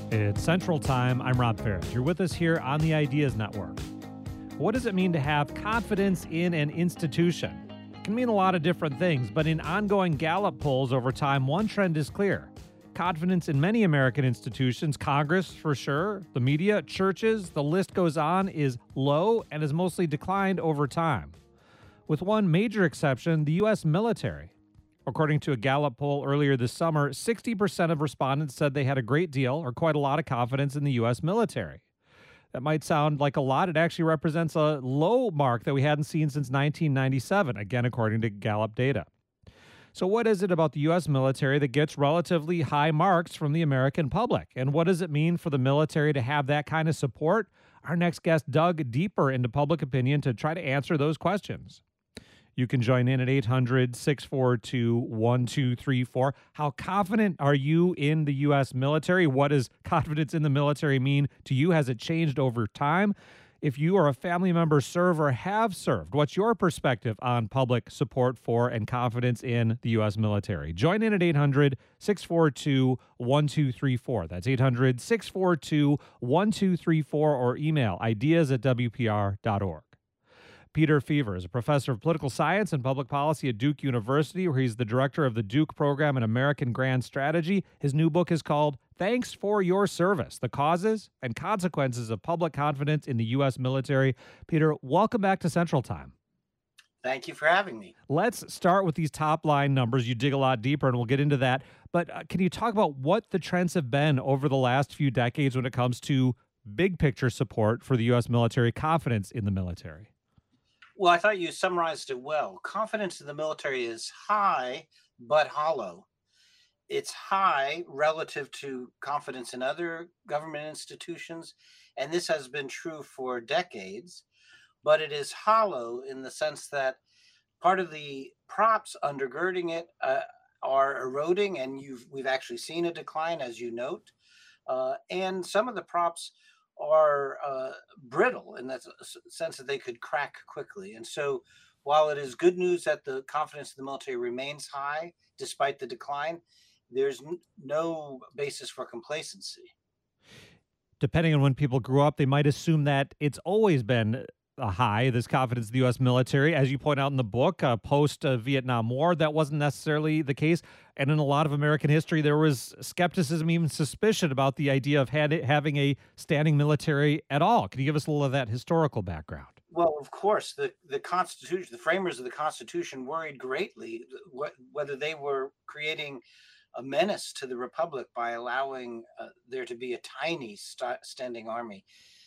It's Central Time. I'm Rob Ferris. You're with us here on the Ideas Network. What does it mean to have confidence in an institution? It can mean a lot of different things, but in ongoing Gallup polls over time, one trend is clear. Confidence in many American institutions, Congress for sure, the media, churches, the list goes on, is low and has mostly declined over time. With one major exception, the U.S. military. According to a Gallup poll earlier this summer, 60% of respondents said they had a great deal or quite a lot of confidence in the U.S. military. That might sound like a lot. It actually represents a low mark that we hadn't seen since 1997, again, according to Gallup data. So, what is it about the U.S. military that gets relatively high marks from the American public? And what does it mean for the military to have that kind of support? Our next guest dug deeper into public opinion to try to answer those questions. You can join in at 800-642-1234. How confident are you in the U.S. military? What does confidence in the military mean to you? Has it changed over time? If you or a family member serve or have served, what's your perspective on public support for and confidence in the U.S. military? Join in at 800-642-1234. That's 800-642-1234 or email ideas@wpr.org. Peter Feaver is a professor of political science and public policy at Duke University, where he's the director of the Duke Program in American Grand Strategy. His new book is called Thanks for Your Service, The Causes and Consequences of Public Confidence in the U.S. Military. Peter, welcome back to Central Time. Thank you for having me. Let's start with these top-line numbers. You dig a lot deeper, and we'll get into that. But can you talk about what the trends have been over the last few decades when it comes to big-picture support for the U.S. military, confidence in the military? Well, I thought you summarized it well. Confidence in the military is high, but hollow. It's high relative to confidence in other government institutions, and this has been true for decades, but it is hollow in the sense that part of the props undergirding it are eroding, and we've actually seen a decline, as you note, and some of the props are brittle in that sense that they could crack quickly. And so while it is good news that the confidence in the military remains high despite the decline, there's no basis for complacency. Depending on when people grew up, they might assume that it's always been a high, this confidence in the U.S. military. As you point out in the book, post-Vietnam War, that wasn't necessarily the case. And in a lot of American history, there was skepticism, even suspicion about the idea of having a standing military at all. Can you give us a little of that historical background? Well, of course, the Constitution, the framers of the Constitution worried greatly whether they were creating a menace to the Republic by allowing there to be a tiny standing army.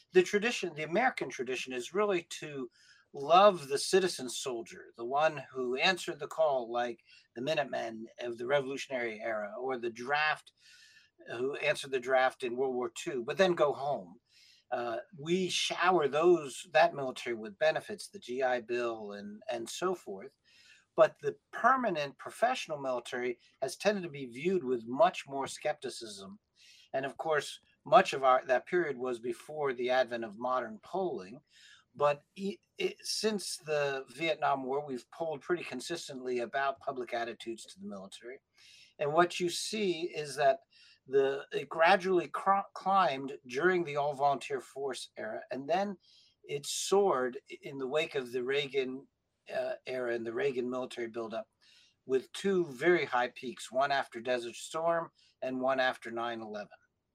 The American tradition is really to love the citizen soldier, the one who answered the call, like the Minutemen of the Revolutionary era, or the draft, who answered the draft in World War II, but then go home. We shower that military with benefits, the GI Bill and so forth. But the permanent professional military has tended to be viewed with much more skepticism. And of course, much of that period was before the advent of modern polling. But since the Vietnam War, we've polled pretty consistently about public attitudes to the military. And what you see is that it gradually climbed during the all-volunteer force era, and then it soared in the wake of the Reagan era and the Reagan military buildup, with two very high peaks, one after Desert Storm and one after 9/11.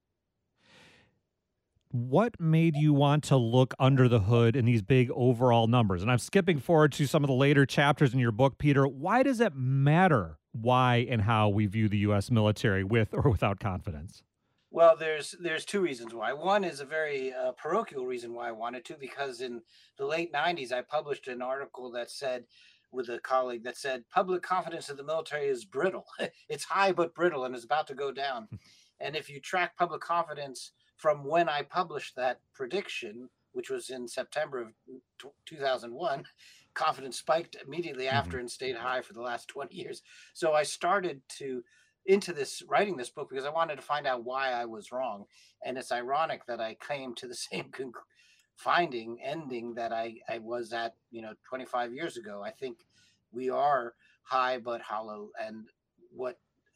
What made you want to look under the hood in these big overall numbers? And I'm skipping forward to some of the later chapters in your book, Peter. Why does it matter why and how we view the U.S. military with or without confidence? Well, there's two reasons why. One is a very parochial reason why I wanted to, because in the late 90s, I published an article that said, with a colleague, that said, public confidence in the military is brittle. It's high but brittle and is about to go down. And if you track public confidence from when I published that prediction, which was in September of 2001, confidence spiked immediately after and stayed high for the last 20 years. So I started writing this book because I wanted to find out why I was wrong. And it's ironic that I came to the same ending that I was at, 25 years ago. I think we are high but hollow. And what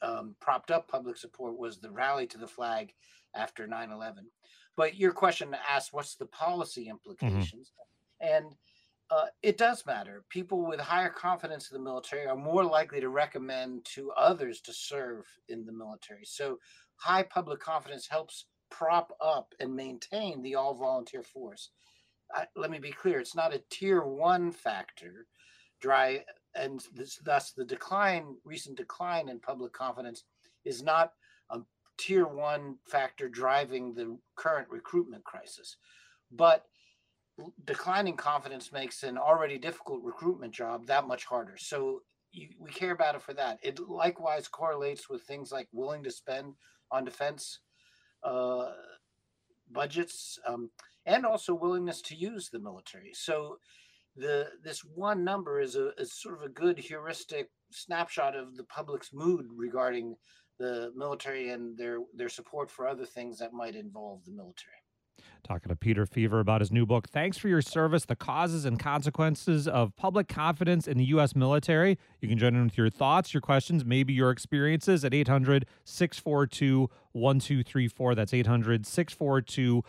propped up public support was the rally to the flag after 9/11. But your question asked, what's the policy Hmm. implications? And it does matter. People with higher confidence in the military are more likely to recommend to others to serve in the military. So, high public confidence helps prop up and maintain the all volunteer force. Let me be clear, it's not a tier one factor. Dry and thus the recent decline in public confidence is not a tier one factor driving the current recruitment crisis. But declining confidence makes an already difficult recruitment job that much harder. So we care about it for that. It likewise correlates with things like willing to spend on defense uh, budgets, and also willingness to use the military. So this one number is sort of a good heuristic snapshot of the public's mood regarding the military and their support for other things that might involve the military. Talking to Peter Feaver about his new book. Thanks for your service, The Causes and Consequences of Public Confidence in the U.S. Military. You can join in with your thoughts, your questions, maybe your experiences at 800 642 1234. That's 800 642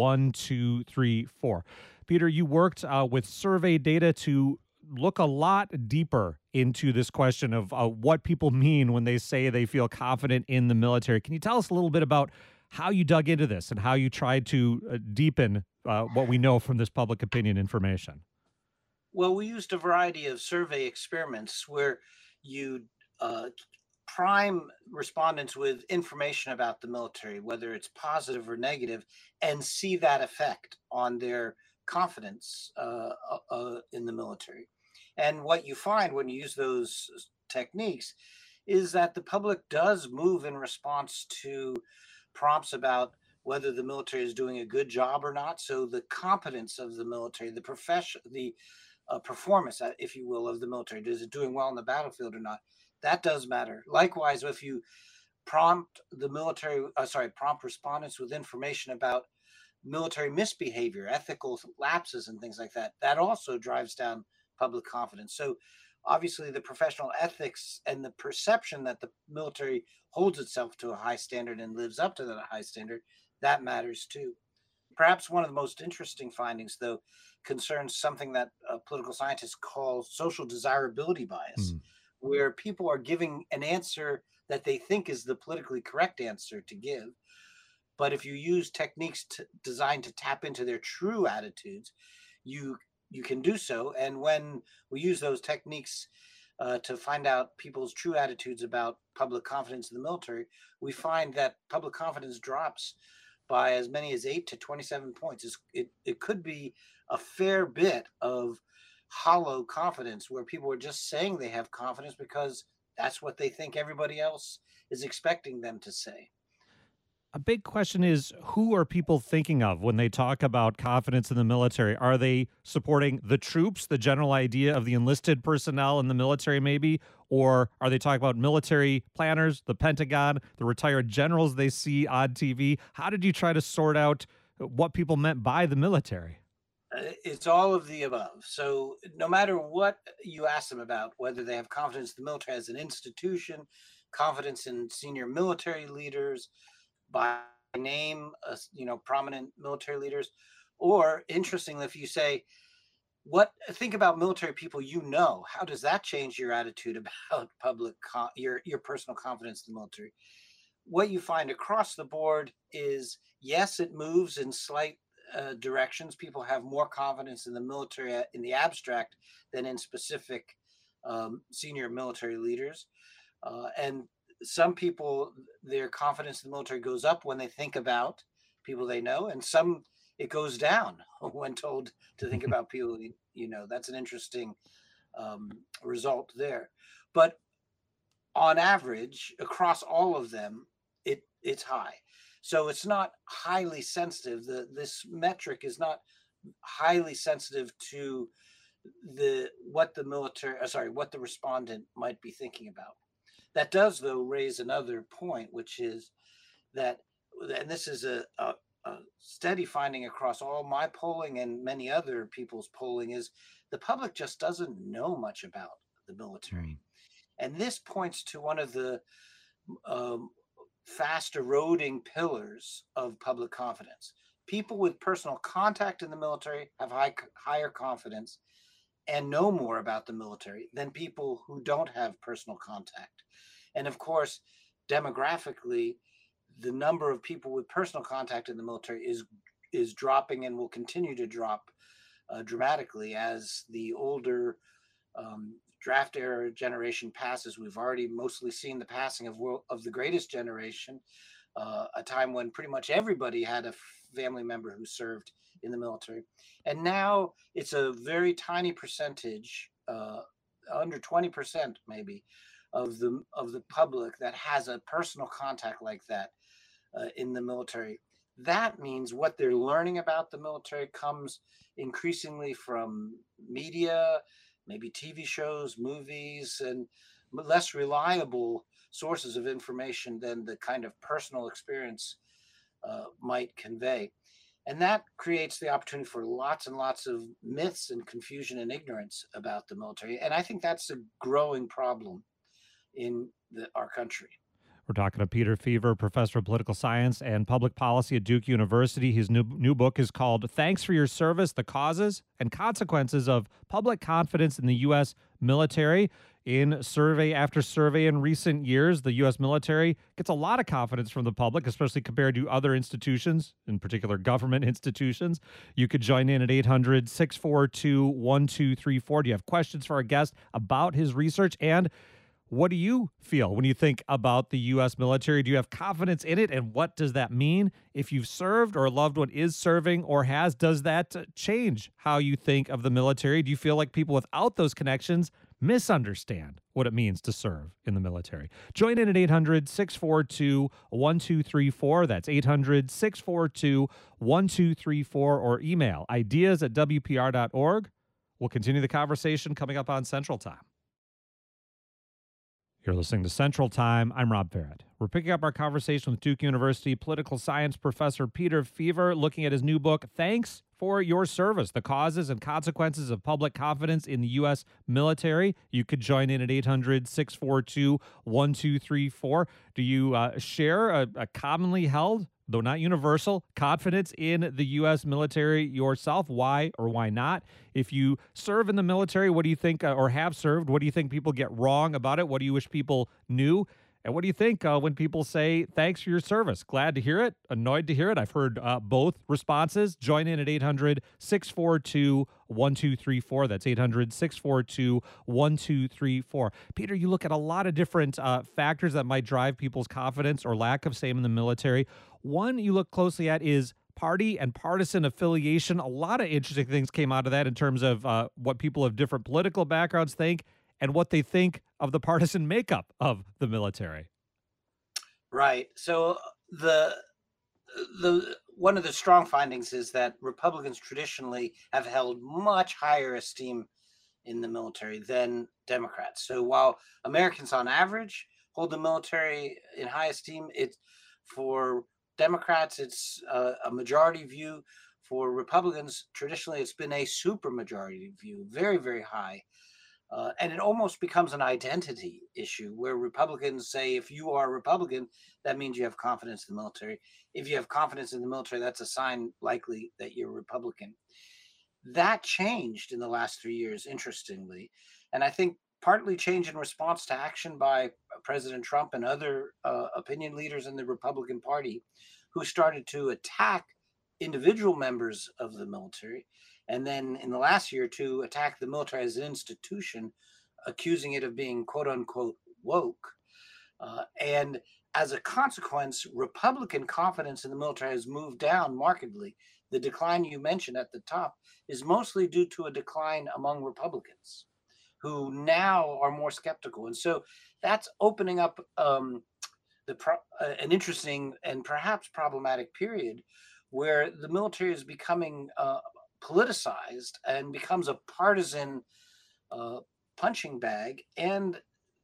1234. Peter, you worked with survey data to look a lot deeper into this question of what people mean when they say they feel confident in the military. Can you tell us a little bit about how you dug into this and how you tried to deepen what we know from this public opinion information? Well, we used a variety of survey experiments where you uh, prime respondents with information about the military, whether it's positive or negative, and see that effect on their confidence in the military. And what you find when you use those techniques is that the public does move in response to prompts about whether the military is doing a good job or not. So the competence of the military, the profession, the performance, if you will, of the military, is it doing well on the battlefield or not? That does matter. Likewise, if you prompt respondents with information about military misbehavior, ethical lapses, and things like that, that also drives down public confidence. So, obviously, the professional ethics and the perception that the military holds itself to a high standard and lives up to that high standard, that matters too. Perhaps one of the most interesting findings, though, concerns something that political scientists call social desirability bias, Hmm. where people are giving an answer that they think is the politically correct answer to give. But if you use techniques designed to tap into their true attitudes, you you can do so. And when we use those techniques to find out people's true attitudes about public confidence in the military, we find that public confidence drops by as many as 8 to 27 points. It could be a fair bit of hollow confidence where people are just saying they have confidence because that's what they think everybody else is expecting them to say. A big question is, who are people thinking of when they talk about confidence in the military? Are they supporting the troops, the general idea of the enlisted personnel in the military, maybe? Or are they talking about military planners, the Pentagon, the retired generals they see on TV? How did you try to sort out what people meant by the military? It's all of the above. So no matter what you ask them about, whether they have confidence in the military as an institution, confidence in senior military leaders, by name, prominent military leaders, or interestingly, if you say, "What think about military people you know," how does that change your attitude about your personal confidence in the military? What you find across the board is yes, it moves in slight directions. People have more confidence in the military in the abstract than in specific senior military leaders. And some people, their confidence in the military goes up when they think about people they know, and some it goes down when told to think about people you know. That's an interesting result there. But on average, across all of them, it's high. So it's not highly sensitive. This metric is not highly sensitive to what the respondent might be thinking about. That does, though, raise another point, which is that, and this is a steady finding across all my polling and many other people's polling, is the public just doesn't know much about the military. Hmm. And this points to one of the um, fast eroding pillars of public confidence. People with personal contact in the military have higher confidence and know more about the military than people who don't have personal contact. And of course, demographically, the number of people with personal contact in the military is dropping and will continue to drop dramatically as the older draft era generation passes. We've already mostly seen the passing of the greatest generation, a time when pretty much everybody had a family member who served in the military, and now it's a very tiny percentage, under 20% maybe, of the public that has a personal contact like that in the military. That means what they're learning about the military comes increasingly from media, maybe TV shows, movies, and less reliable sources of information than the kind of personal experience might convey. And that creates the opportunity for lots and lots of myths and confusion and ignorance about the military. And I think that's a growing problem in our country. We're talking to Peter Feaver, professor of political science and public policy at Duke University. His new book is called Thanks for Your Service, The Causes and Consequences of Public Confidence in the U.S. Military. In survey after survey in recent years, the U.S. military gets a lot of confidence from the public, especially compared to other institutions, in particular government institutions. You could join in at 800-642-1234. Do you have questions for our guest about his research? And what do you feel when you think about the U.S. military? Do you have confidence in it? And what does that mean? If you've served or a loved one is serving or has, does that change how you think of the military? Do you feel like people without those connections misunderstand what it means to serve in the military? Join in at 800-642-1234. That's 800-642-1234, or email ideas@wpr.org. We'll continue the conversation coming up on Central Time. You're listening to Central Time. I'm Rob Barrett. We're picking up our conversation with Duke University political science professor Peter Feaver, looking at his new book, Thanks for Your Service, The Causes and Consequences of Public Confidence in the U.S. Military. You could join in at 800-642-1234. Do you share a commonly held, though not universal, confidence in the U.S. military yourself? Why or why not? If you serve in the military, what do you think, or have served, what do you think people get wrong about it? What do you wish people knew? And what do you think when people say, thanks for your service? Glad to hear it, annoyed to hear it. I've heard both responses. Join in at 800-642-1234. That's 800-642-1234. Peter, you look at a lot of different factors that might drive people's confidence or lack of same in the military. One you look closely at is party and partisan affiliation. A lot of interesting things came out of that in terms of what people of different political backgrounds think and what they think of the partisan makeup of the military. Right. So the one of the strong findings is that Republicans traditionally have held much higher esteem in the military than Democrats. So while Americans on average hold the military in high esteem, it's for Democrats, it's a majority view. For Republicans, traditionally, it's been a super majority view, very, very high. And it almost becomes an identity issue where Republicans say, if you are a Republican, that means you have confidence in the military. If you have confidence in the military, that's a sign likely that you're Republican. That changed in the last 3 years, interestingly. And I think partly changed in response to action by President Trump and other opinion leaders in the Republican Party who started to attack individual members of the military. And then in the last year or two, attack the military as an institution, accusing it of being quote unquote woke. And as a consequence, Republican confidence in the military has moved down markedly. The decline you mentioned at the top is mostly due to a decline among Republicans who now are more skeptical. And so that's opening up an interesting and perhaps problematic period where the military is becoming politicized and becomes a partisan punching bag. And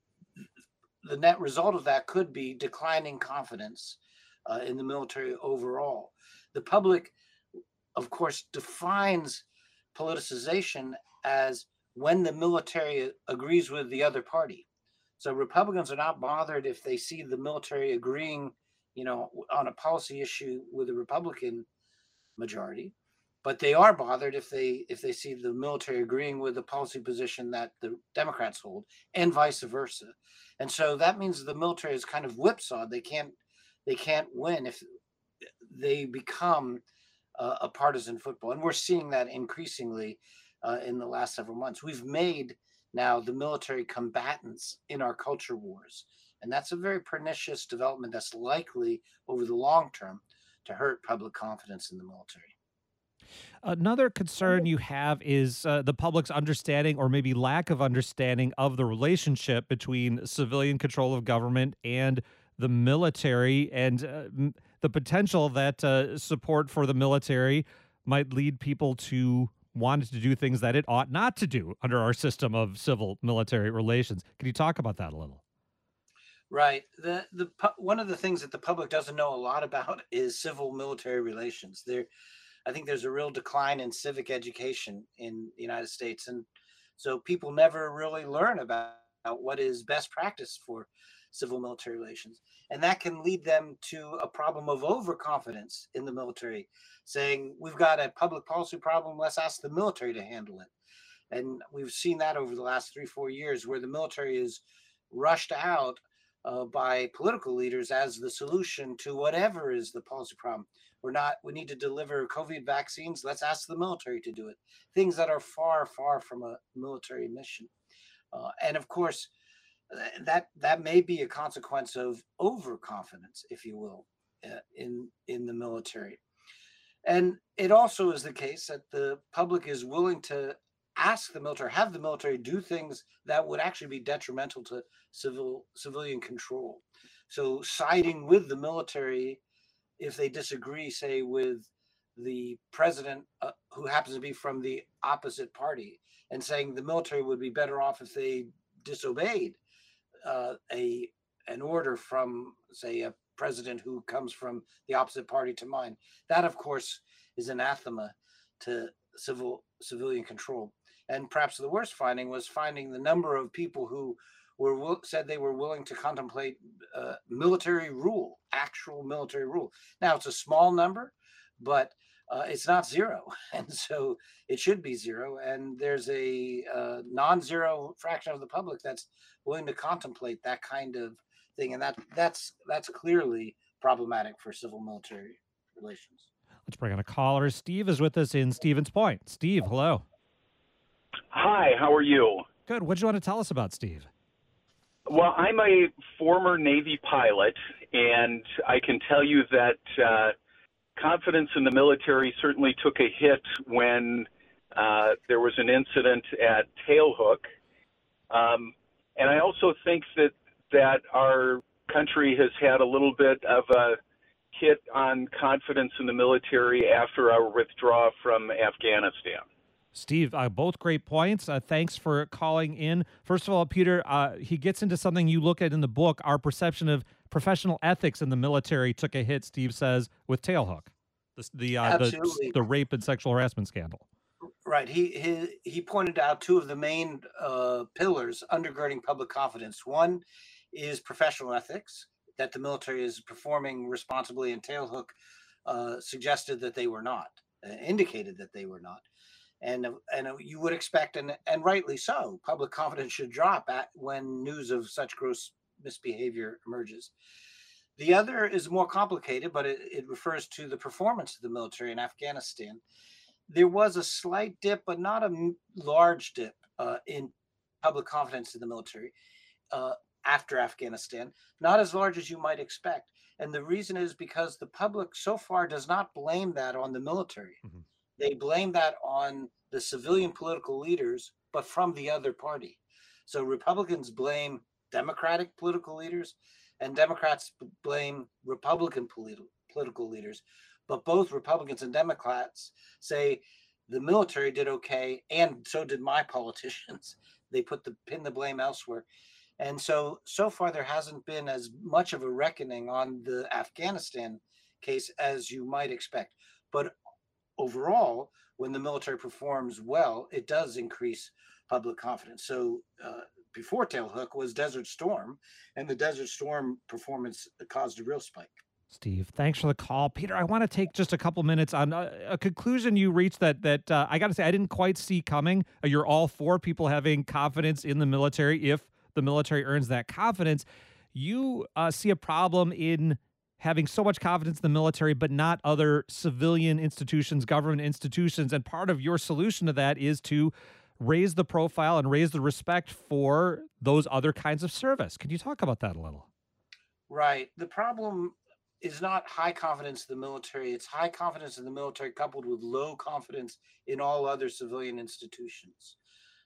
the net result of that could be declining confidence in the military overall. The public, of course, defines politicization as when the military agrees with the other party. So Republicans are not bothered if they see the military agreeing, on a policy issue with a Republican majority, but they are bothered if they see the military agreeing with the policy position that the Democrats hold, and vice versa. And so that means the military is kind of whipsawed. They can't win if they become a partisan football, and we're seeing that increasingly in the last several months. We've made now the military combatants in our culture wars, and that's a very pernicious development that's likely over the long term to hurt public confidence in the military. Another concern you have is the public's understanding or maybe lack of understanding of the relationship between civilian control of government and the military, and the potential that support for the military might lead people to want to do things that it ought not to do under our system of civil military relations. Can you talk about that a little? Right. One of the things that the public doesn't know a lot about is civil military relations. I think there's a real decline in civic education in the United States, and so people never really learn about what is best practice for civil military relations, and that can lead them to a problem of overconfidence in the military, saying we've got a public policy problem. Let's ask the military to handle it. And we've seen that over the last 3 4 years, where the military is rushed out by political leaders as the solution to whatever is the policy problem. We need to deliver COVID vaccines. Let's ask the military to do it. Things that are far, far from a military mission. And of course, that may be a consequence of overconfidence, if you will, in the military. And it also is the case that the public is willing to ask the military, have the military do things that would actually be detrimental to civilian control. So siding with the military if they disagree, say, with the president who happens to be from the opposite party, and saying the military would be better off if they disobeyed a an order from, say, a president who comes from the opposite party to mine. That, of course, is anathema to civilian control. And perhaps the worst finding was finding the number of people who said they were willing to contemplate military rule, actual military rule. Now it's a small number, but it's not zero, and so it should be zero. And there's a non-zero fraction of the public that's willing to contemplate that kind of thing, and that's clearly problematic for civil military relations. Let's bring on a caller. Steve is with us in Stevens Point. Steve, hello. Hi, how are you? Good. What do you want to tell us about, Steve? Well, I'm a former Navy pilot, and I can tell you that confidence in the military certainly took a hit when there was an incident at Tailhook. And I also think that our country has had a little bit of a hit on confidence in the military after our withdrawal from Afghanistan. Steve, both great points. Thanks for calling in. First of all, Peter, he gets into something you look at in the book. Our perception of professional ethics in the military took a hit, Steve says, with Tailhook, the rape and sexual harassment scandal. Right. He pointed out two of the main pillars undergirding public confidence. One is professional ethics, that the military is performing responsibly, and Tailhook suggested that they were not, indicated that they were not. And you would expect, and rightly so, public confidence should drop when news of such gross misbehavior emerges. The other is more complicated, but it refers to the performance of the military in Afghanistan. There was a slight dip, but not a large dip in public confidence in the military after Afghanistan, not as large as you might expect. And the reason is because the public so far does not blame that on the military. Mm-hmm. They blame that on the civilian political leaders, but from the other party. So Republicans blame Democratic political leaders, and Democrats blame Republican political leaders. But both Republicans and Democrats say the military did okay, and so did my politicians. They pin the blame elsewhere. And so far there hasn't been as much of a reckoning on the Afghanistan case as you might expect. But overall, when the military performs well, it does increase public confidence. So before Tailhook was Desert Storm, and the Desert Storm performance caused a real spike. Steve, thanks for the call. Peter, I want to take just a couple minutes on a conclusion you reached that I got to say I didn't quite see coming. You're all for people having confidence in the military if the military earns that confidence. You see a problem in having so much confidence in the military, but not other civilian institutions, government institutions. And part of your solution to that is to raise the profile and raise the respect for those other kinds of service. Can you talk about that a little? Right. The problem is not high confidence in the military. It's high confidence in the military coupled with low confidence in all other civilian institutions.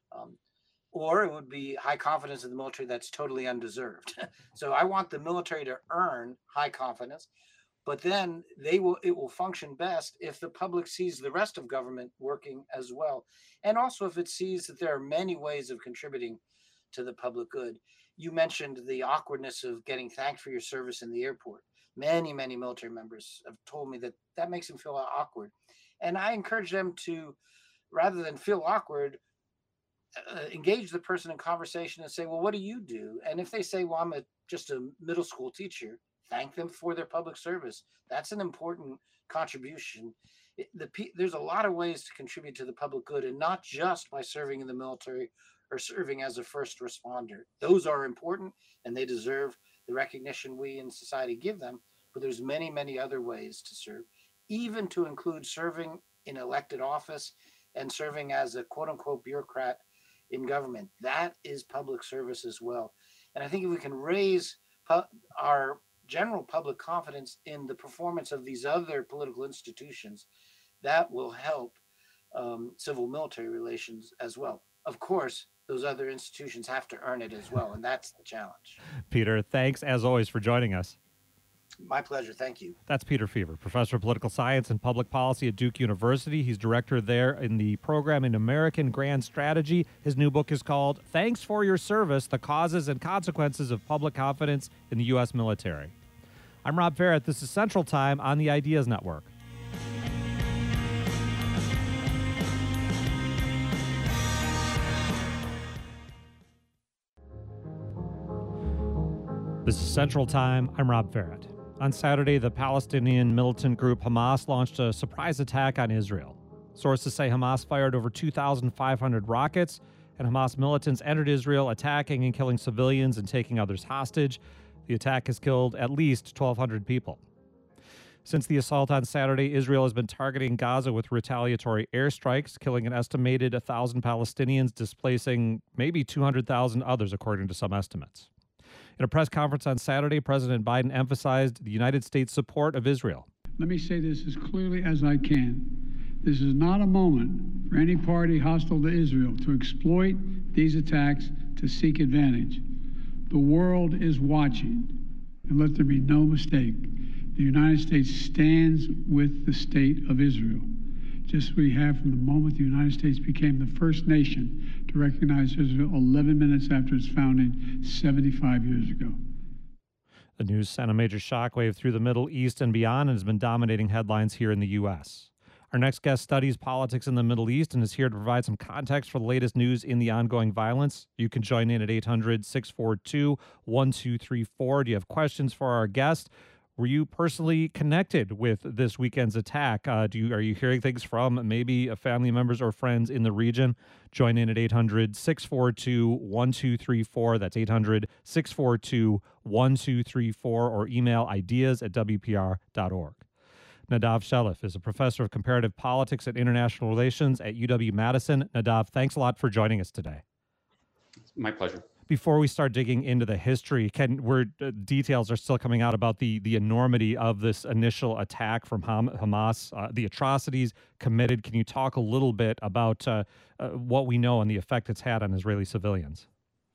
Or it would be high confidence in the military that's totally undeserved. So I want the military to earn high confidence, but then it will function best if the public sees the rest of government working as well. And also if it sees that there are many ways of contributing to the public good. You mentioned the awkwardness of getting thanked for your service in the airport. Many military members have told me that makes them feel awkward. And I encourage them to, rather than feel awkward, engage the person in conversation and say, well, what do you do? And if they say, well, I'm just a middle school teacher, thank them for their public service. That's an important contribution. There's a lot of ways to contribute to the public good, and not just by serving in the military or serving as a first responder. Those are important and they deserve the recognition we in society give them, but there's many other ways to serve, even to include serving in elected office and serving as a quote unquote bureaucrat in government. That is public service as well. And I think if we can raise our general public confidence in the performance of these other political institutions, that will help civil military relations as well. Of course, those other institutions have to earn it as well, and that's the challenge. Peter, thanks as always for joining us. My pleasure. Thank you. That's Peter Feaver, professor of political science and public policy at Duke University. He's director there in the program in American Grand Strategy. His new book is called Thanks for Your Service, The Causes and Consequences of Public Confidence in the U.S. Military. I'm Rob Ferrett. This is Central Time on the Ideas Network. This is Central Time. I'm Rob Ferrett. On Saturday, the Palestinian militant group Hamas launched a surprise attack on Israel. Sources say Hamas fired over 2,500 rockets, and Hamas militants entered Israel, attacking and killing civilians and taking others hostage. The attack has killed at least 1,200 people. Since the assault on Saturday, Israel has been targeting Gaza with retaliatory airstrikes, killing an estimated 1,000 Palestinians, displacing maybe 200,000 others, according to some estimates. In a press conference on Saturday, President Biden emphasized the United States' support of Israel. Let me say this as clearly as I can. This is not a moment for any party hostile to Israel to exploit these attacks to seek advantage. The world is watching, and let there be no mistake. The United States stands with the state of Israel, just as we have from the moment the United States became the first nation to recognize Israel 11 minutes after its founding 75 years ago. The news sent a major shockwave through the Middle East and beyond and has been dominating headlines here in the U.S. Our next guest studies politics in the Middle East and is here to provide some context for the latest news in the ongoing violence. You can join in at 800-642-1234. Do you have questions for our guest? Were you personally connected with this weekend's attack? Are you hearing things from maybe family members or friends in the region? Join in at 800-642-1234. That's 800-642-1234, or email ideas@wpr.org. Nadav Shelef is a professor of comparative politics and international relations at UW-Madison. Nadav, thanks a lot for joining us today. My pleasure. Before we start digging into the history, details are still coming out about the enormity of this initial attack from Hamas, the atrocities committed. Can you talk a little bit about what we know and the effect it's had on Israeli civilians?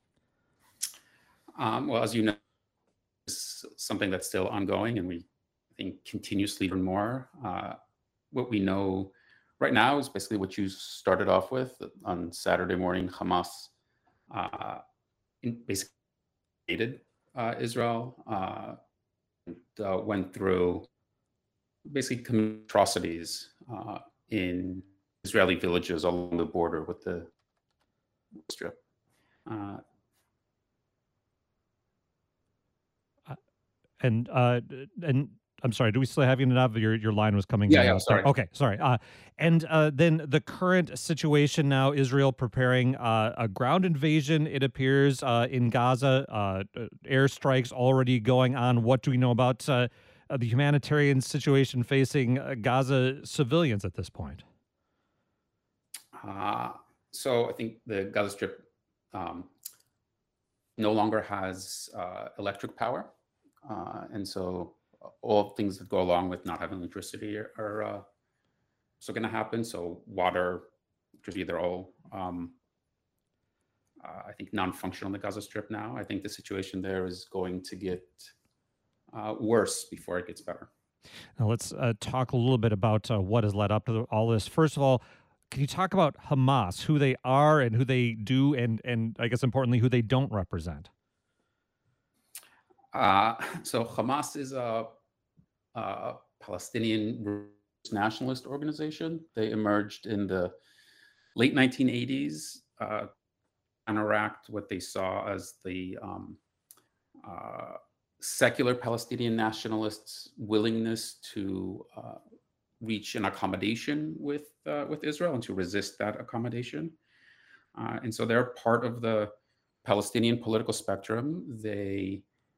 Well, as you know, it's something that's still ongoing, and we, I think, continuously learn more. What we know right now is basically what you started off with. On Saturday morning, Hamas basically invaded Israel, went through basically atrocities in Israeli villages along the border with the Strip. And I'm sorry, do we still have you, Nadav? Your line was coming Yeah, in. yeah, sorry. Okay, sorry. And then the current situation now, Israel preparing a ground invasion, it appears, in Gaza, airstrikes already going on. What do we know about the humanitarian situation facing Gaza civilians at this point? So I think the Gaza Strip no longer has electric power. And so all things that go along with not having electricity are still going to happen. So water, electricity, they're all, I think, non-functional on the Gaza Strip now. I think the situation there is going to get worse before it gets better. Now let's talk a little bit about what has led up to all this. First of all, can you talk about Hamas, who they are and who they do, and I guess importantly, who they don't represent? So Hamas is a Palestinian nationalist organization. They emerged in the late 1980s, counteract what they saw as the secular Palestinian nationalists' willingness to reach an accommodation with Israel and to resist that accommodation. And so they're part of the Palestinian political spectrum. They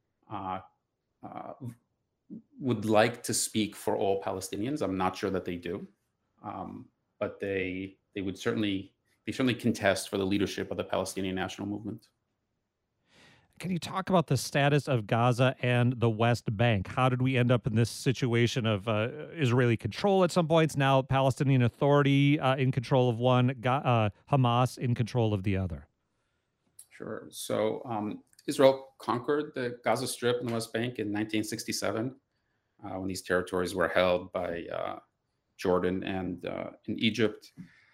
would like to speak for all Palestinians. I'm not sure that they do, but they certainly contest for the leadership of the Palestinian national movement. Can you talk about the status of Gaza and the West Bank? How did we end up in this situation of Israeli control at some points, now Palestinian Authority in control of one, Hamas in control of the other? Sure. So Israel conquered the Gaza Strip and the West Bank in 1967, when these territories were held by Jordan and in Egypt.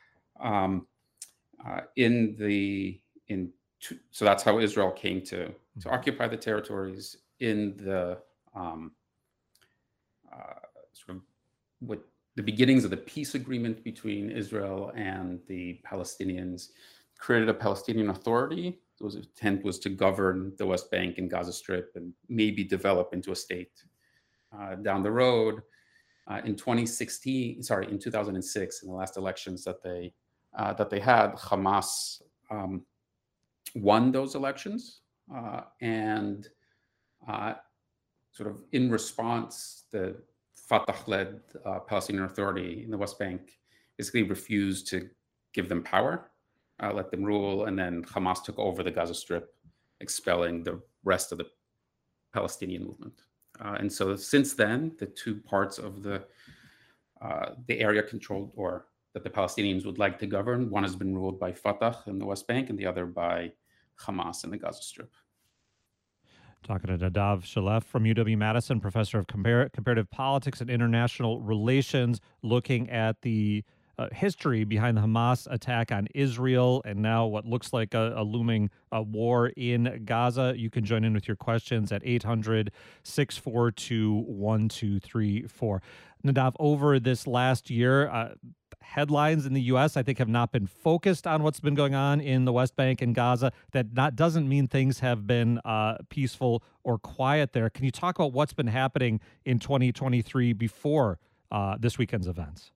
So that's how Israel came to occupy the territories. In the sort of what the beginnings of the peace agreement between Israel and the Palestinians, created a Palestinian Authority. The intent was to govern the West Bank and Gaza Strip and maybe develop into a state down the road. In 2006, in the last elections that they had, Hamas won those elections, and sort of in response, the Fatah-led Palestinian Authority in the West Bank basically refused to give them power, let them rule, and then Hamas took over the Gaza Strip, expelling the rest of the Palestinian movement. And so since then, the two parts of the area controlled, or that the Palestinians would like to govern, one has been ruled by Fatah in the West Bank and the other by Hamas in the Gaza Strip. Talking to Nadav Shalef from UW-Madison, professor of comparative politics and international relations, looking at the history behind the Hamas attack on Israel and now what looks like a looming war in Gaza. You can join in with your questions at 800-642-1234. Nadav, over this last year, headlines in the U.S., I think, have not been focused on what's been going on in the West Bank and Gaza. That doesn't mean things have been peaceful or quiet there. Can you talk about what's been happening in 2023 before this weekend's events?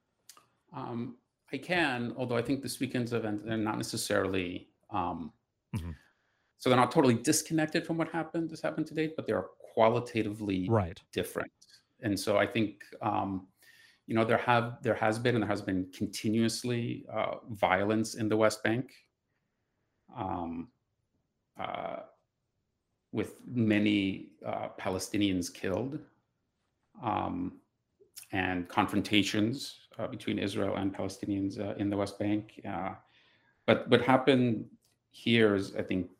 I can, although I think this weekend's events, they're not necessarily, so they're not totally disconnected from what has happened to date, but they are qualitatively different. And so I think, there has been continuously violence in the West Bank, with many Palestinians killed, and confrontations between Israel and Palestinians in the West Bank. But what happened here is, I think,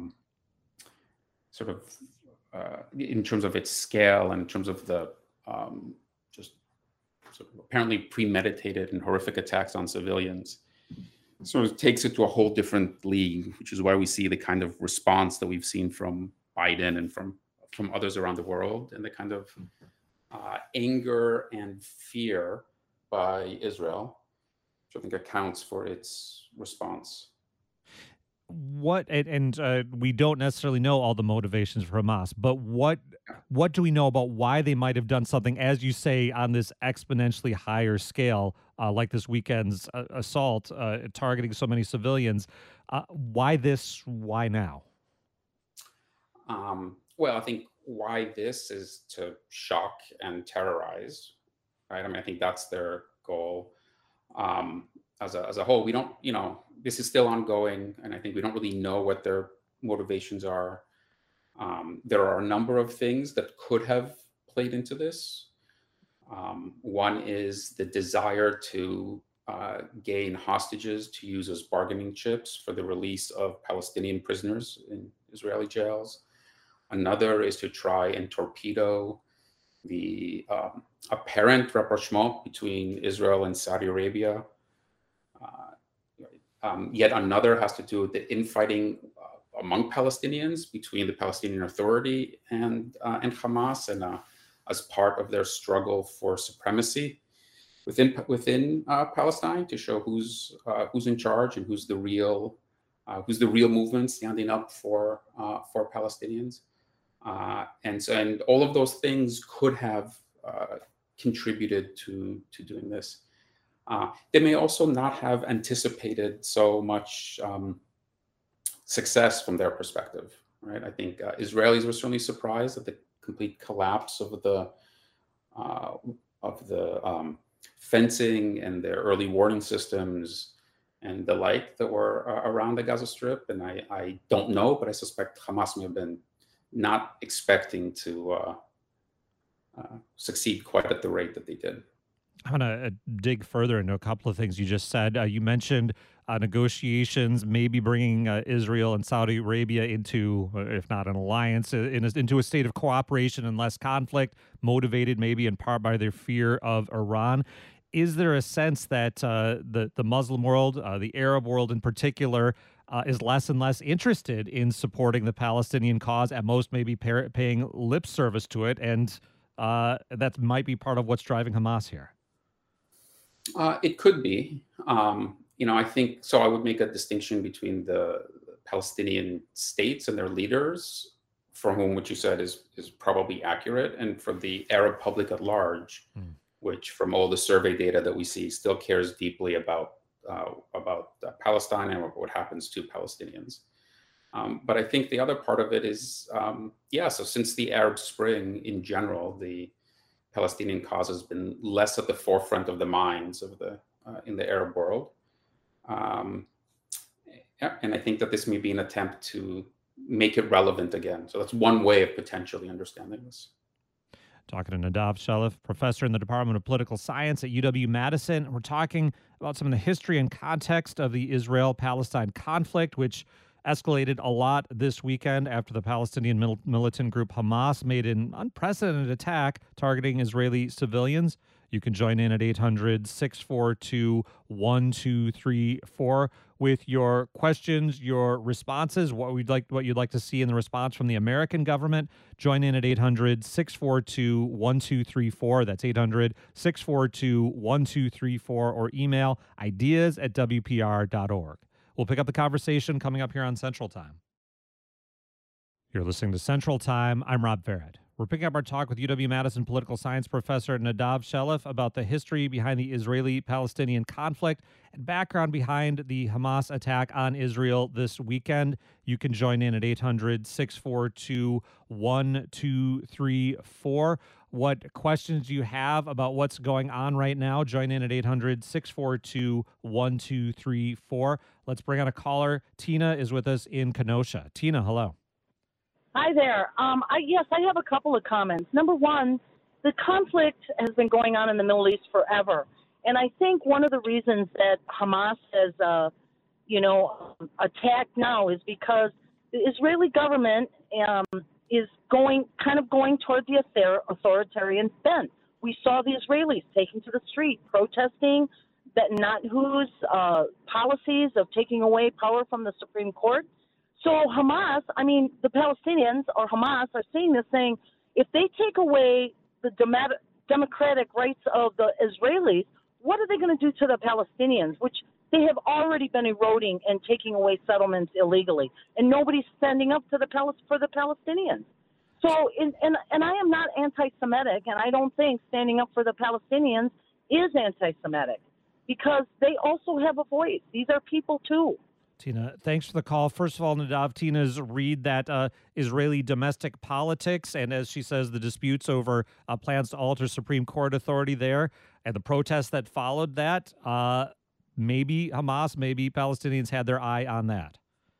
sort of in terms of its scale and in terms of the just sort of apparently premeditated and horrific attacks on civilians, sort of takes it to a whole different league, which is why we see the kind of response that we've seen from Biden and from others around the world, and the kind of anger and fear by Israel, which I think accounts for its response. We don't necessarily know all the motivations for Hamas, but what do we know about why they might have done something, as you say, on this exponentially higher scale, like this weekend's assault targeting so many civilians? Why this? Why now? Well, I think why this is to shock and terrorize, right? I mean, I think that's their goal. As a whole, we don't, this is still ongoing, and I think we don't really know what their motivations are. There are a number of things that could have played into this. One is the desire to gain hostages to use as bargaining chips for the release of Palestinian prisoners in Israeli jails. Another is to try and torpedo the apparent rapprochement between Israel and Saudi Arabia. Yet another has to do with the infighting among Palestinians between the Palestinian Authority and Hamas, and as part of their struggle for supremacy within Palestine, to show who's in charge and who's the real movement standing up for Palestinians. And all of those things could have contributed to doing this. They may also not have anticipated so much success from their perspective, right? I think Israelis were certainly surprised at the complete collapse of the fencing and their early warning systems and the like that were around the Gaza Strip. And I don't know, but I suspect Hamas may have been not expecting to succeed quite at the rate that they did. I'm going to dig further into a couple of things you just said. You mentioned negotiations, maybe bringing Israel and Saudi Arabia into, if not an alliance, into a state of cooperation and less conflict, motivated maybe in part by their fear of Iran. Is there a sense that the Muslim world, the Arab world in particular, is less and less interested in supporting the Palestinian cause, at most maybe paying lip service to it, and that might be part of what's driving Hamas here? It could be. I think so. I would make a distinction between the Palestinian states and their leaders, for whom what you said is probably accurate, and for the Arab public at large, which, from all the survey data that we see, still cares deeply about Palestine and what happens to Palestinians. But I think the other part of it is, so since the Arab Spring in general, the Palestinian cause has been less at the forefront of the minds of in the Arab world. And I think that this may be an attempt to make it relevant again. So that's one way of potentially understanding this. Talking to Nadav Shalif, professor in the Department of Political Science at UW-Madison. We're talking about some of the history and context of the Israel-Palestine conflict, which escalated a lot this weekend after the Palestinian militant group Hamas made an unprecedented attack targeting Israeli civilians. You can join in at 800-642-1234 with your questions, your responses, what you'd like to see in the response from the American government. Join in at 800-642-1234. That's 800-642-1234, or email ideas@wpr.org. We'll pick up the conversation coming up here on Central Time. You're listening to Central Time. I'm Rob Farrett. We're picking up our talk with UW-Madison political science professor Nadav Shalif about the history behind the Israeli-Palestinian conflict and background behind the Hamas attack on Israel this weekend. You can join in at 800-642-1234. What questions do you have about what's going on right now? Join in at 800-642-1234. Let's bring on a caller. Tina is with us in Kenosha. Tina, hello. Hi there. I have a couple of comments. Number one, the conflict has been going on in the Middle East forever. And I think one of the reasons that Hamas has, attacked now is because the Israeli government is going toward the authoritarian bent. We saw the Israelis taking to the street, protesting that Netanyahu's policies of taking away power from the Supreme Court. So Hamas, the Palestinians or Hamas are seeing this, saying, if they take away the democratic rights of the Israelis, what are they going to do to the Palestinians? Which They have already been eroding and taking away settlements illegally, and nobody's standing up to for the Palestinians. So, and I am not anti-Semitic, and I don't think standing up for the Palestinians is anti-Semitic, because they also have a voice. These are people too. Tina, thanks for the call. First of all, Nadav, Tina's read that Israeli domestic politics, and as she says, the disputes over plans to alter Supreme Court authority there, and the protests that followed that, maybe Hamas, maybe Palestinians had their eye on that.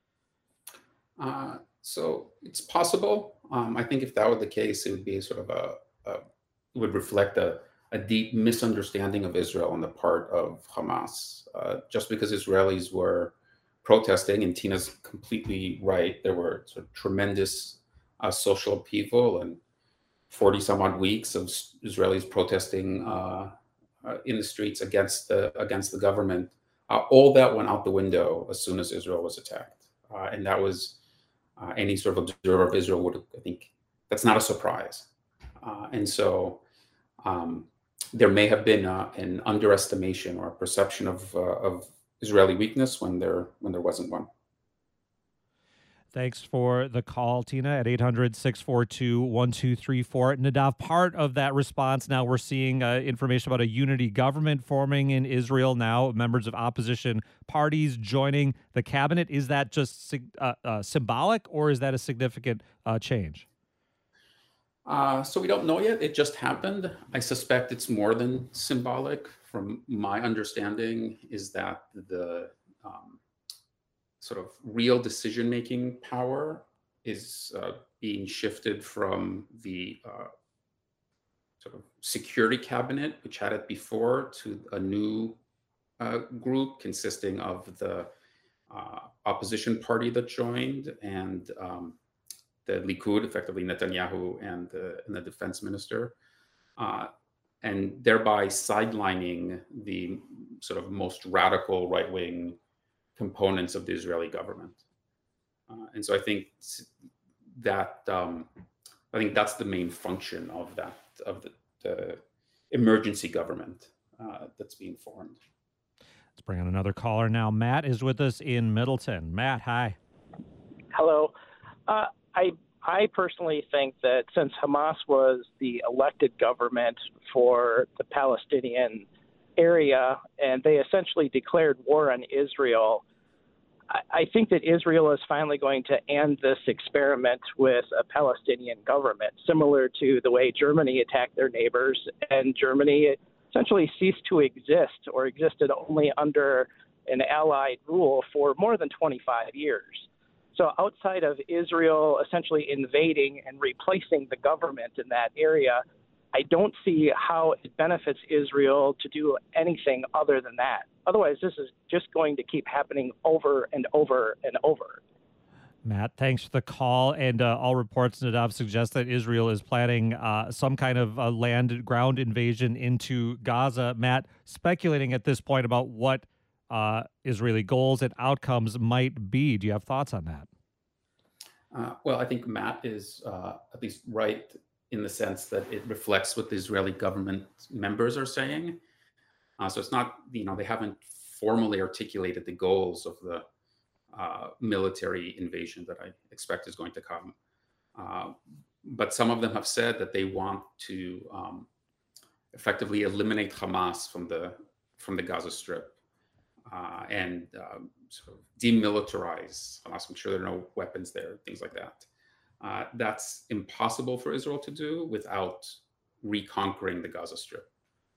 So it's possible. I think if that were the case, it would be sort of it would reflect a deep misunderstanding of Israel on the part of Hamas. Just because Israelis were protesting, and Tina's completely right, there were sort of tremendous social upheaval and 40 some odd weeks of Israelis protesting in the streets against the government. All that went out the window as soon as Israel was attacked, and that was any sort of observer of Israel would, I think, that's not a surprise. And so there may have been an underestimation or a perception of Israeli weakness when there wasn't one. Thanks for the call, Tina, at 800-642-1234. Nadav, part of that response now, we're seeing information about a unity government forming in Israel now, members of opposition parties joining the cabinet. Is that just symbolic, or is that a significant change? So we don't know yet. It just happened. I suspect it's more than symbolic. From my understanding, is that the sort of real decision-making power is being shifted from the sort of security cabinet, which had it before, to a new group consisting of the opposition party that joined and the Likud, effectively Netanyahu, and the defense minister, and thereby sidelining the sort of most radical right-wing components of the Israeli government. And so I think that that's the main function of the emergency government that's being formed. Let's bring on another caller now. Matt is with us in Middleton. Matt, hi. Hello. I personally think that since Hamas was the elected government for the Palestinian area and they essentially declared war on Israel, I think that Israel is finally going to end this experiment with a Palestinian government, similar to the way Germany attacked their neighbors, and Germany essentially ceased to exist or existed only under an Allied rule for more than 25 years. So outside of Israel essentially invading and replacing the government in that area, I don't see how it benefits Israel to do anything other than that. Otherwise, this is just going to keep happening over and over and over. Matt, thanks for the call. And all reports, Nadav, suggest that Israel is planning some kind of ground invasion into Gaza. Matt, speculating at this point about what Israeli goals and outcomes might be. Do you have thoughts on that? Well, I think Matt is at least right in the sense that it reflects what the Israeli government members are saying. So it's not, they haven't formally articulated the goals of the military invasion that I expect is going to come. But some of them have said that they want to effectively eliminate Hamas from the Gaza Strip and sort of demilitarize Hamas. I'm sure there are no weapons there, things like that. That's impossible for Israel to do without reconquering the Gaza Strip.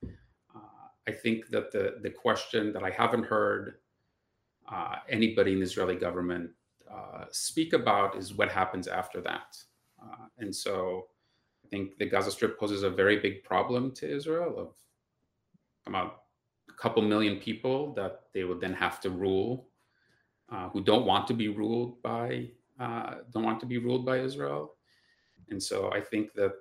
I think that the question that I haven't heard anybody in the Israeli government speak about is what happens after that. And so I think the Gaza Strip poses a very big problem to Israel of about a couple million people that they would then have to rule, who don't want to be ruled by Israel. And so I think that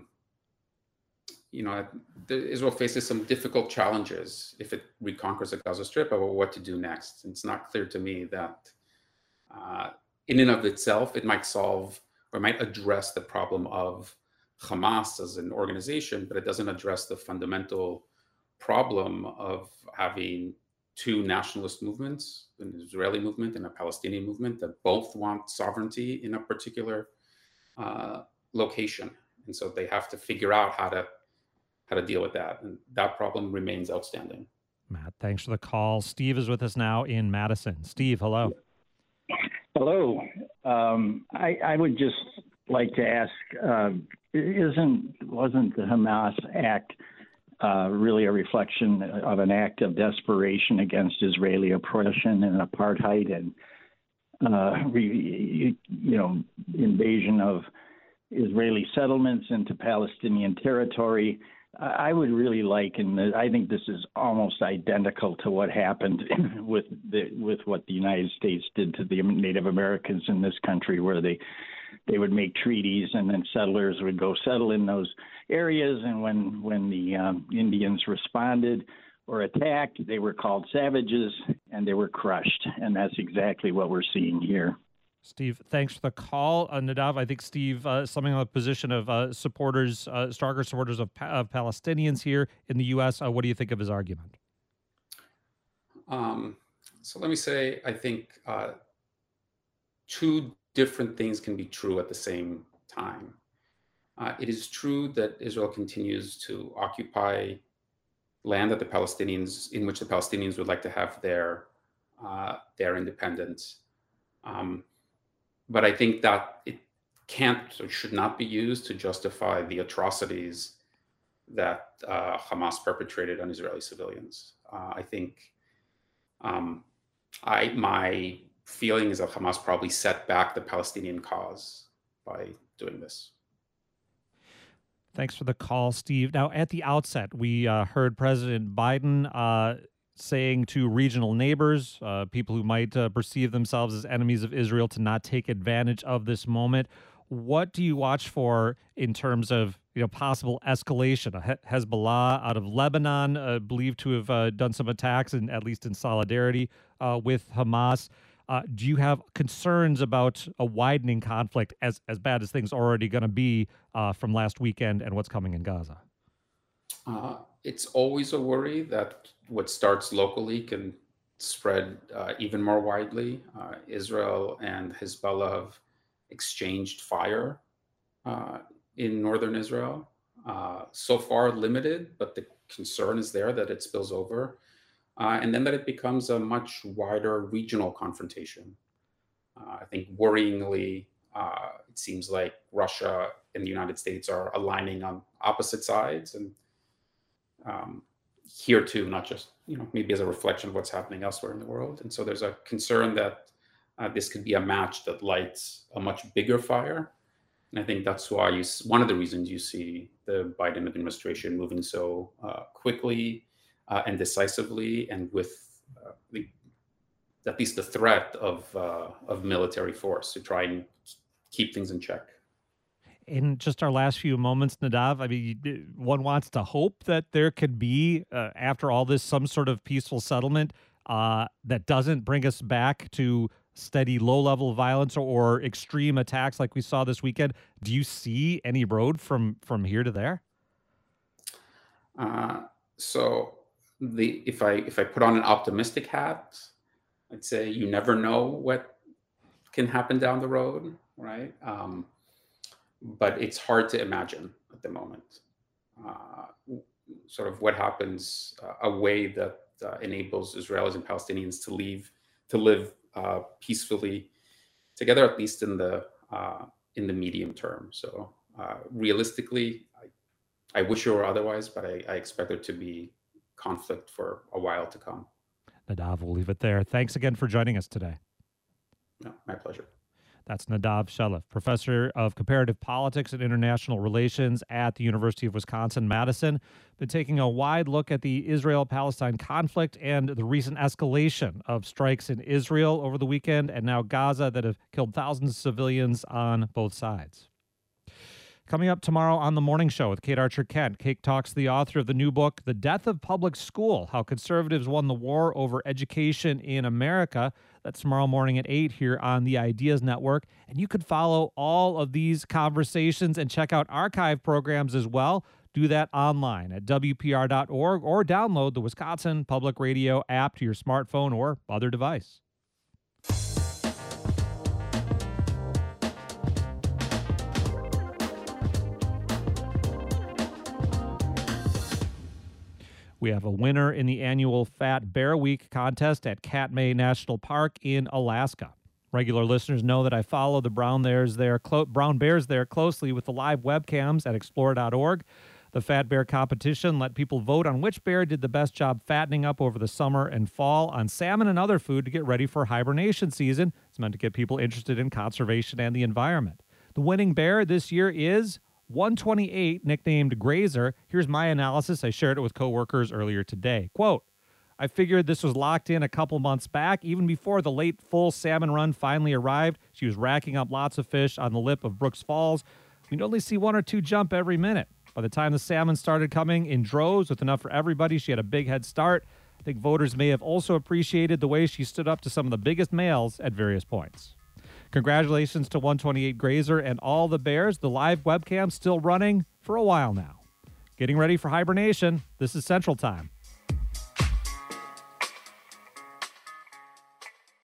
Israel faces some difficult challenges if it reconquers the Gaza Strip about what to do next. And it's not clear to me that in and of itself, it might solve or might address the problem of Hamas as an organization, but it doesn't address the fundamental problem of having two nationalist movements, an Israeli movement and a Palestinian movement, that both want sovereignty in a particular location. And so they have to figure out how to deal with that. And that problem remains outstanding. Matt, thanks for the call. Steve is with us now in Madison. Steve, hello. Hello. I would just like to ask, wasn't the Hamas act really a reflection of an act of desperation against Israeli oppression and apartheid and invasion of Israeli settlements into Palestinian territory? I would really I think this is almost identical to what happened with what the United States did to the Native Americans in this country, where they would make treaties and then settlers would go settle in those areas. And when the Indians responded or attacked, they were called savages and they were crushed. And that's exactly what we're seeing here. Steve, thanks for the call. Nadav, I think Steve, something on the position of supporters, stronger supporters of Palestinians here in the U.S. What do you think of his argument? So let me say, I think two different things can be true at the same time. It is true that Israel continues to occupy land that in which the Palestinians would like to have their independence. But I think that it can't or should not be used to justify the atrocities that Hamas perpetrated on Israeli civilians. I think my feeling is that Hamas probably set back the Palestinian cause by doing this. Thanks for the call, Steve. Now, at the outset, we heard President Biden saying to regional neighbors, people who might perceive themselves as enemies of Israel, to not take advantage of this moment. What do you watch for in terms of possible escalation? Hezbollah out of Lebanon, believed to have done some attacks, and at least in solidarity with Hamas. Do you have concerns about a widening conflict, as bad as things are already going to be from last weekend and what's coming in Gaza? It's always a worry that what starts locally can spread even more widely. Israel and Hezbollah have exchanged fire in northern Israel. So far limited, but the concern is there that it spills over. And then that it becomes a much wider regional confrontation. I think worryingly, it seems like Russia and the United States are aligning on opposite sides. And here too, not just, maybe as a reflection of what's happening elsewhere in the world. And so there's a concern that this could be a match that lights a much bigger fire. And I think that's why one of the reasons you see the Biden administration moving so quickly and decisively, and with at least the threat of military force to try and keep things in check. In just our last few moments, Nadav, I mean, one wants to hope that there could be, after all this, some sort of peaceful settlement that doesn't bring us back to steady low-level violence or extreme attacks like we saw this weekend. Do you see any road from here to there? So if I put on an optimistic hat, I'd say you never know what can happen down the road, right? But it's hard to imagine at the moment sort of what happens, a way that enables Israelis and Palestinians to live peacefully together, at least in the medium term. So realistically, I wish it were otherwise, but I expect there to be conflict for a while to come. Nadav, we'll leave it there. Thanks again for joining us today. No, my pleasure. That's Nadav Shalev, professor of comparative politics and international relations at the University of Wisconsin-Madison. Been taking a wide look at the Israel-Palestine conflict and the recent escalation of strikes in Israel over the weekend and now Gaza that have killed thousands of civilians on both sides. Coming up tomorrow on The Morning Show with Kate Archer-Kent, Kate talks to the author of the new book, The Death of Public School, How Conservatives Won the War Over Education in America. That's tomorrow morning at 8 here on the Ideas Network. And you can follow all of these conversations and check out archive programs as well. Do that online at WPR.org or download the Wisconsin Public Radio app to your smartphone or other device. We have a winner in the annual Fat Bear Week contest at Katmai National Park in Alaska. Regular listeners know that I follow the brown bears there closely with the live webcams at explore.org. The Fat Bear competition let people vote on which bear did the best job fattening up over the summer and fall on salmon and other food to get ready for hibernation season. It's meant to get people interested in conservation and the environment. The winning bear this year is 128, nicknamed Grazer. Here's my analysis. I shared it with coworkers earlier today. Quote, I figured this was locked in a couple months back, even before the late full salmon run finally arrived. She was racking up lots of fish on the lip of Brooks Falls. We'd only see one or two jump every minute. By the time the salmon started coming in droves with enough for everybody, she had a big head start. I think voters may have also appreciated the way she stood up to some of the biggest males at various points. Congratulations to 128 Grazer and all the bears. The live webcam's still running for a while now. Getting ready for hibernation. This is Central Time.